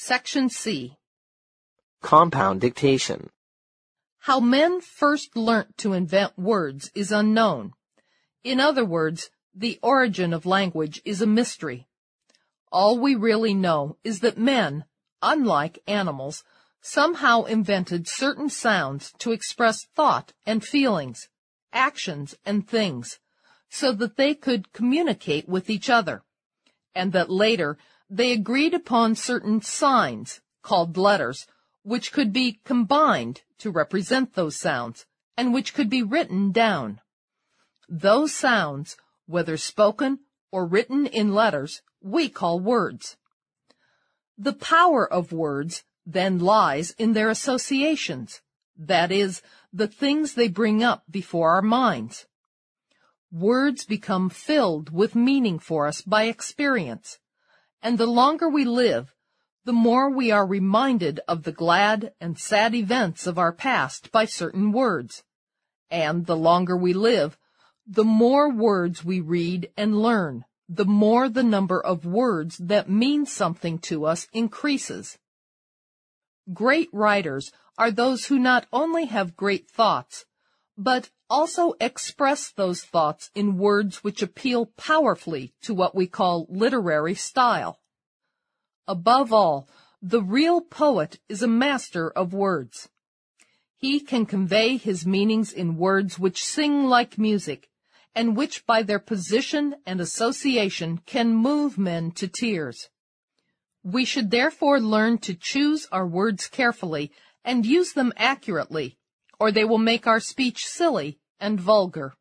Section C. Compound dictation. How men first learnt to invent words is unknown. In other words, the origin of language is a mystery. All we really know is that men, unlike animals, somehow invented certain sounds to express thought and feelings, actions and things, so that they could communicate with each other, and that later they agreed upon certain signs, called letters, which could be combined to represent those sounds, and which could be written down. Those sounds, whether spoken or written in letters, we call words. The power of words then lies in their associations, that is, the things they bring up before our minds. Words become filled with meaning for us by experience, and the longer we live, the more we are reminded of the glad and sad events of our past by certain words. And the longer we live, the more words we read and learn, the more the number of words that mean something to us increases. Great writers are those who not only have great thoughts, but also express those thoughts in words which appeal powerfully to what we call literary style. Above all, the real poet is a master of words. He can convey his meanings in words which sing like music, and which by their position and association can move men to tears. We should therefore learn to choose our words carefully and use them accurately, or they will make our speech silly and vulgar.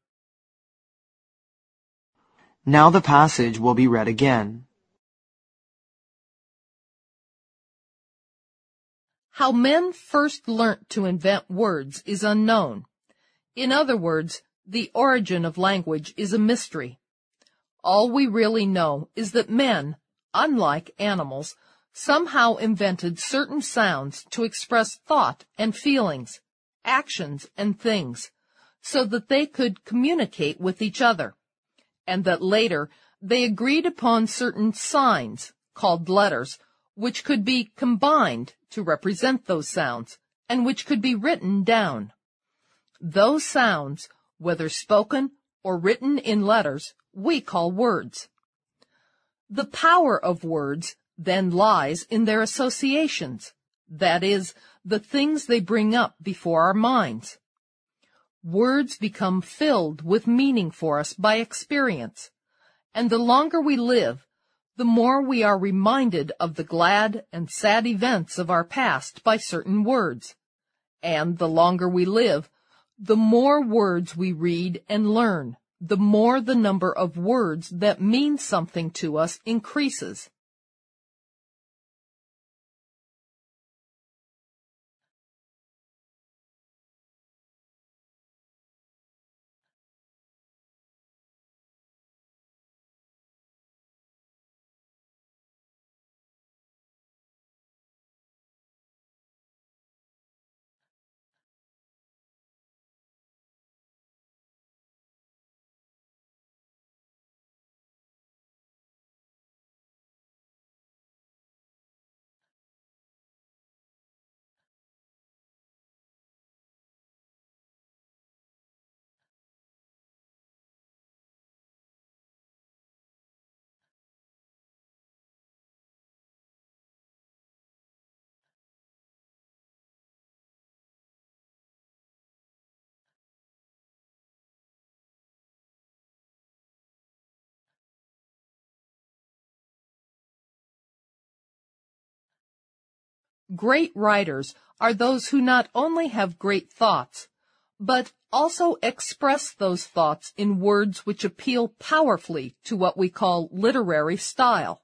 Now the passage will be read again. How men first learnt to invent words is unknown. In other words, the origin of language is a mystery. All we really know is that men, unlike animals, somehow invented certain sounds to express thought and feelings, actions and things, so that they could communicate with each other, and that later they agreed upon certain signs, called letters, which could be combined to represent those sounds, and which could be written down. Those sounds, whether spoken or written in letters, we call words. The power of words then lies in their associations, that is, the things they bring up before our minds. Words become filled with meaning for us by experience, and the longer we live, the more we are reminded of the glad and sad events of our past by certain words. And the longer we live, the more words we read and learn, the more the number of words that mean something to us increases. Great writers are those who not only have great thoughts, but also express those thoughts in words which appeal powerfully to what we call literary style.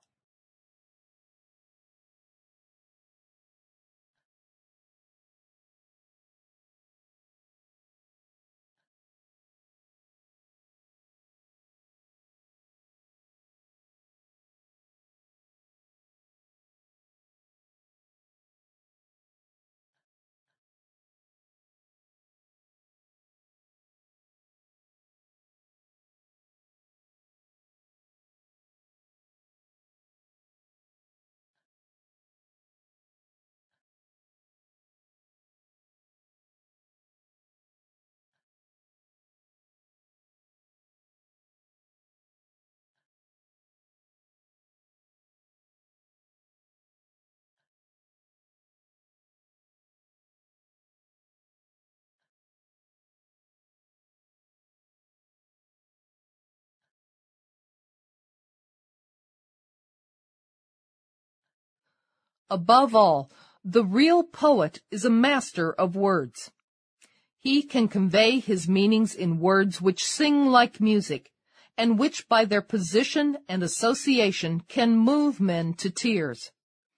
Above all, the real poet is a master of words. He can convey his meanings in words which sing like music, and which by their position and association can move men to tears.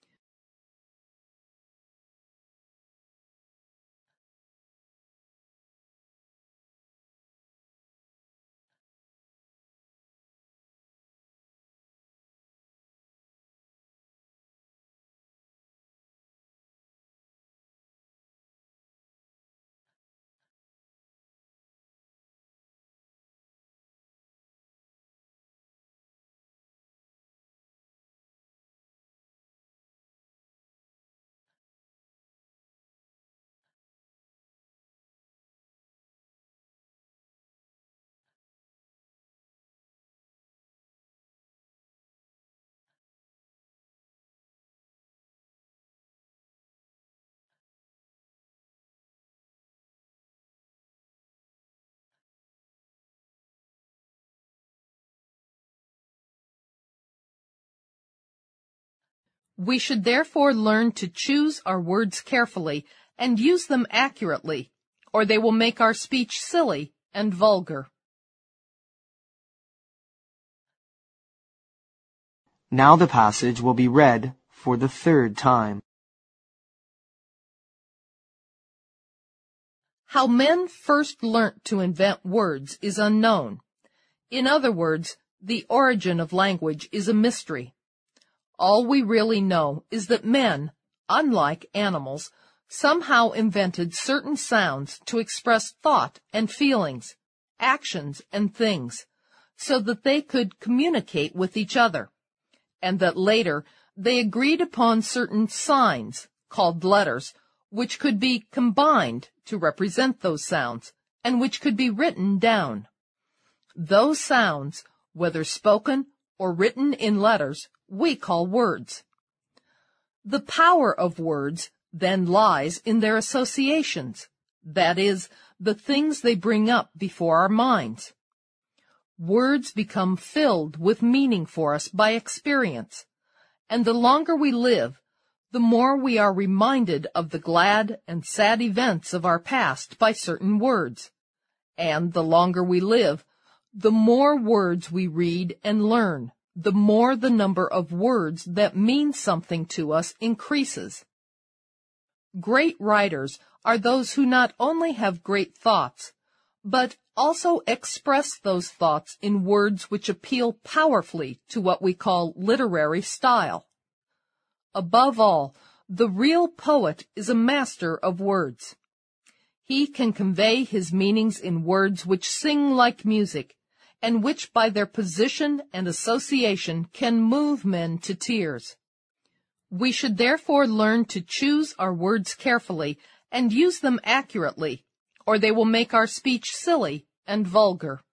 We should therefore learn to choose our words carefully and use them accurately, or they will make our speech silly and vulgar. Now the passage will be read for the third time. How men first learnt to invent words is unknown. In other words, the origin of language is a mystery. All we really know is that men, unlike animals, somehow invented certain sounds to express thought and feelings, actions and things, so that they could communicate with each other, and that later they agreed upon certain signs, called letters, which could be combined to represent those sounds, and which could be written down. Those sounds, whether spoken or written in letters, we call words. The power of words then lies in their associations, that is, the things they bring up before our minds. Words become filled with meaning for us by experience, and the longer we live, the more we are reminded of the glad and sad events of our past by certain words, and the longer we live, the more words we read and learn, the more the number of words that mean something to us increases. Great writers are those who not only have great thoughts, but also express those thoughts in words which appeal powerfully to what we call literary style. Above all, the real poet is a master of words. He can convey his meanings in words which sing like music, and which by their position and association can move men to tears. We should therefore learn to choose our words carefully and use them accurately, or they will make our speech silly and vulgar.